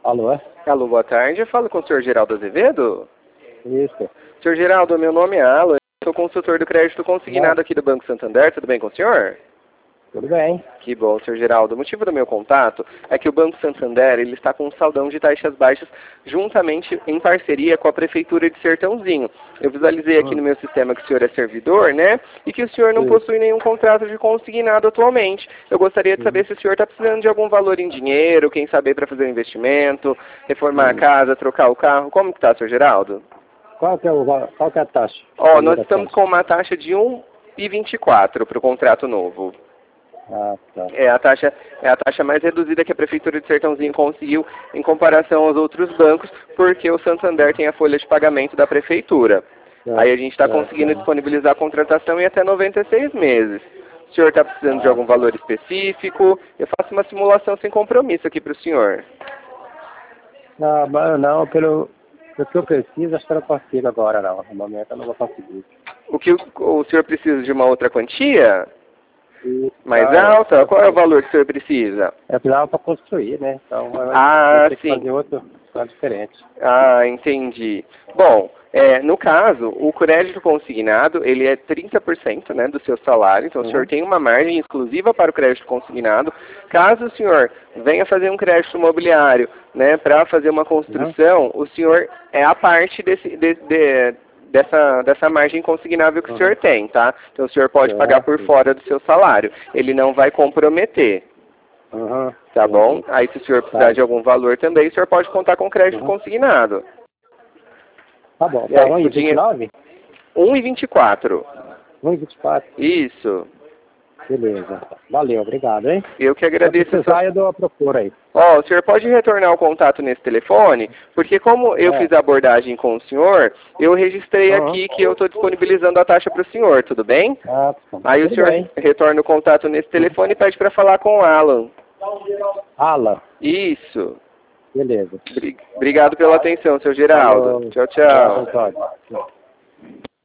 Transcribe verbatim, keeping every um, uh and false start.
Alô? Alô, boa tarde. Eu falo com o senhor Geraldo Azevedo? Isso. senhor Geraldo, meu nome é Alan. Eu sou consultor do crédito consignado aqui do Banco Santander. Tudo bem com o senhor? Tudo bem. Que bom, senhor Geraldo. O motivo do meu contato é que o Banco Santander ele está com um saldão de taxas baixas juntamente em parceria com a Prefeitura de Sertãozinho. Eu visualizei aqui Hum. no meu sistema que o senhor é servidor, né? E que o senhor não Sim. possui nenhum contrato de consignado atualmente. Eu gostaria de saber Sim. se o senhor está precisando de algum valor em dinheiro, quem sabe para fazer um investimento, reformar a Sim. casa, trocar o carro. Como que está, senhor Geraldo? Qual que é, o, val- qual que é a taxa? Ó, Valor nós da estamos taxa? com uma taxa de um vírgula vinte e quatro para o contrato novo. Ah, tá. É a taxa, é a taxa mais reduzida que a Prefeitura de Sertãozinho conseguiu em comparação aos outros bancos, porque o Santander tem a folha de pagamento da Prefeitura. Certo, Aí a gente está certo. conseguindo disponibilizar a contratação em até noventa e seis meses. O senhor está precisando de Ah, algum tá. valor específico? Eu faço uma simulação sem compromisso aqui para o senhor. Não, mas não, pelo, pelo que eu preciso, acho que eu não consigo agora, não. No momento eu não vou conseguir. O que o, o senhor precisa de uma outra quantia? E, Mais ah, é, alta? Qual é o valor que o senhor precisa? é precisava para construir, né? Então eu vou Ah, ter que sim. fazer outro plano diferente. Ah, entendi. Bom, é, no caso, o crédito consignado, ele é trinta por cento, né, do seu salário, então o senhor Uhum. tem uma margem exclusiva para o crédito consignado. Caso o senhor venha fazer um crédito imobiliário, né, para fazer uma Uhum. construção, o senhor é a parte desse, de, de, dessa, dessa margem consignável que o senhor Uhum. tem, tá? Então o senhor pode pagar por Certo. fora do seu salário. Ele não vai comprometer. Uhum. Tá bom? Entendi. Aí se o senhor precisar Tá. de algum valor também, o senhor pode contar com crédito Uhum. consignado. Tá bom. E Tá aí, um o e vinte e dinheiro... nove? um e vinte e quatro. um e vinte e quatro. Isso. Beleza. Valeu, obrigado, hein? Eu que Se eu agradeço a precisar, sua... eu dou a procura aí. Ó, o senhor pode retornar o contato nesse telefone, porque como eu É. fiz a abordagem com o senhor, eu registrei Uhum. aqui que eu estou disponibilizando a taxa para o senhor, tudo bem? Ah, tá. Aí o Tudo senhor bem. retorna o contato nesse telefone e pede para falar com o Alan. Alan. Isso. Beleza. Bri- Obrigado pela atenção, seu Geraldo. Falou. Tchau, Obrigado, tchau. Antônio.